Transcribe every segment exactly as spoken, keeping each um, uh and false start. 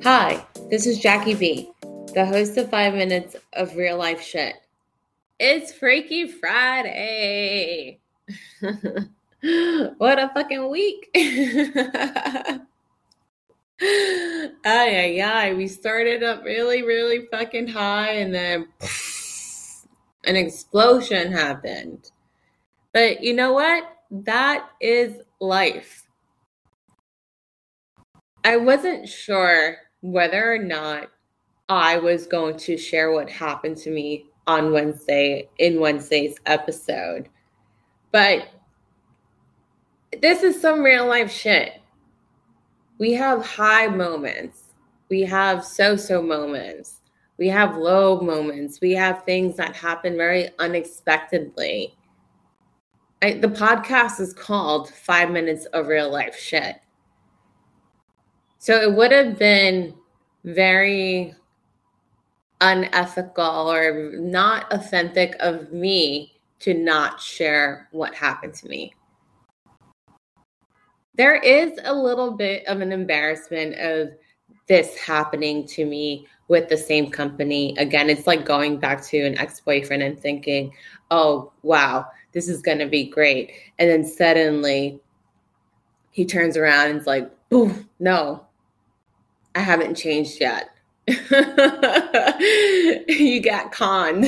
Hi, this is Jackie B, the host of Five Minutes of Real Life Shit. It's Freaky Friday. What a fucking week. Ay, ay, ay. We started up really, really fucking high and then an explosion happened. But you know what? That is life. I wasn't sure whether or not I was going to share what happened to me on Wednesday in Wednesday's episode. But this is some real life shit. We have high moments. We have so-so moments. We have low moments. We have things that happen very unexpectedly. I, the podcast is called Five Minutes of Real Life Shit. So it would have been very unethical or not authentic of me to not share what happened to me. There is a little bit of an embarrassment of this happening to me with the same company. Again, it's like going back to an ex-boyfriend and thinking, oh, wow, this is going to be great. And then suddenly he turns around and is like, oh, no, I haven't changed yet. You got conned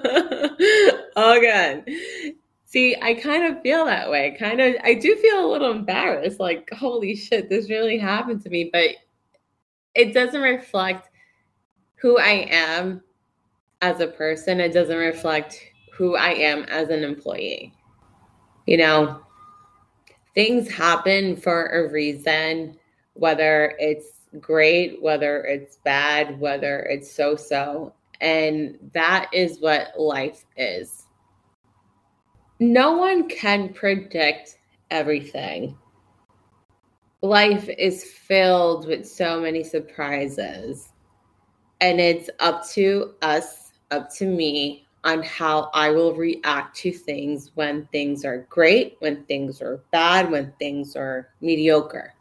again. See, I kind of feel that way. Kind of, I do feel a little embarrassed. Like, holy shit, this really happened to me. But it doesn't reflect who I am as a person. It doesn't reflect who I am as an employee. You know, things happen for a reason, whether it's great, whether it's bad, whether it's so-so. And that is what life is. No one can predict everything. Life is filled with so many surprises. And it's up to us, up to me, on how I will react to things when things are great, when things are bad, when things are mediocre.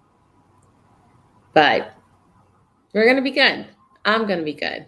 But we're going to be good. I'm going to be good.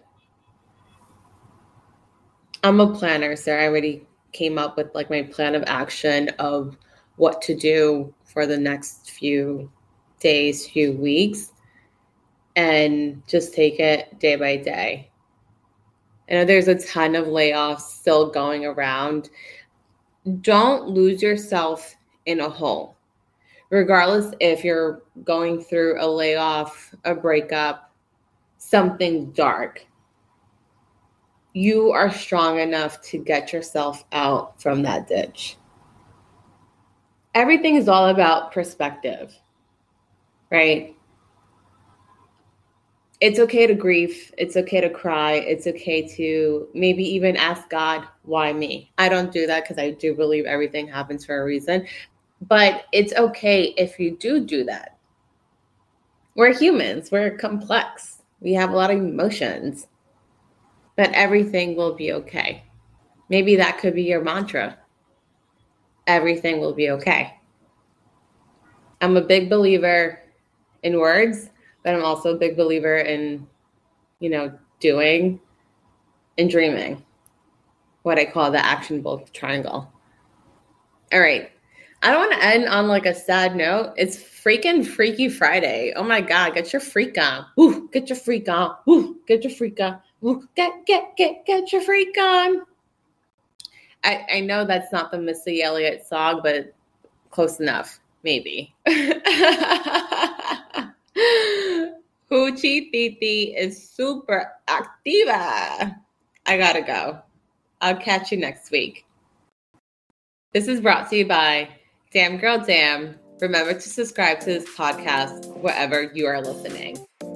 I'm a planner, so I already came up with like my plan of action of what to do for the next few days, few weeks, and just take it day by day. I know there's a ton of layoffs still going around. Don't lose yourself in a hole. Regardless if you're going through a layoff, a breakup, something dark, you are strong enough to get yourself out from that ditch. Everything is all about perspective, right? It's okay to grieve. It's okay to cry. It's okay to maybe even ask God, why me? I don't do that because I do believe everything happens for a reason. But it's okay if you do do that. We're humans. We're complex. We have a lot of emotions. But everything will be okay. Maybe that could be your mantra. Everything will be okay. I'm a big believer in words, but I'm also a big believer in, you know, doing and dreaming. What I call the actionable triangle. All right. I don't want to end on like a sad note. It's freaking Freaky Friday. Oh my God, get your freak on. Woo, get your freak on. Woo, get your freak on. Woo, get, get, get, get your freak on. I, I know that's not the Missy Elliott song, but close enough, maybe. Hoochie Titi is super activa. I gotta go. I'll catch you next week. This is brought to you by Damn Girl Damn. Remember to subscribe to this podcast wherever you are listening.